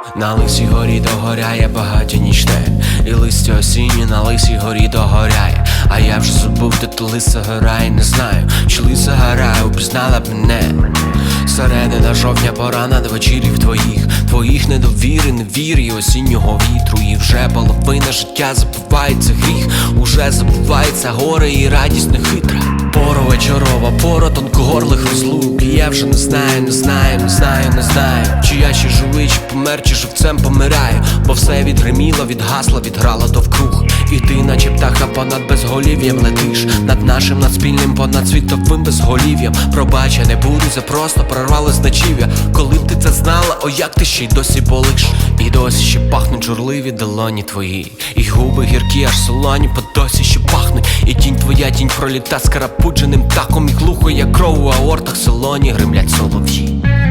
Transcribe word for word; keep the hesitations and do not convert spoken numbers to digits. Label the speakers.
Speaker 1: На лисій горі догоряє багаття нічне, і листя осіннє на лисій горі догоряє. А я вже забув, де то лиса гора, і не знаю, чи лиса гора упізнала б мене. Середина жовтня, пора над вечірів твоїх, твоїх недовіри, невірі, осіннього вітру. І вже половина життя забувається гріх, уже забувається горе і радість нехитра. Пора вечорова, пора тонкогорлих розлук. І я вже не знаю, не знаю, не знаю, не знаю, чи я ще живий, чи помер, чи живцем помираю. Бо все відгриміло, відгасло, відграло довкруг. І ти, наче птаха, понад безголів'ям летиш, над нашим, над спільним, понад світовим безголів'ям. Пробач, я не буду, це просто прорвало з ночів'я. Коли б ти це знала, о як ти ще й досі болиш. І досі ще пахнуть журливі долоні твої, і губи гіркі, аж солоні, по досі ще пахнуть. І тінь твоя, тінь проліта скарапудженим птахом, і глухо, як кров у аортах, солоні гримлять солов'ї.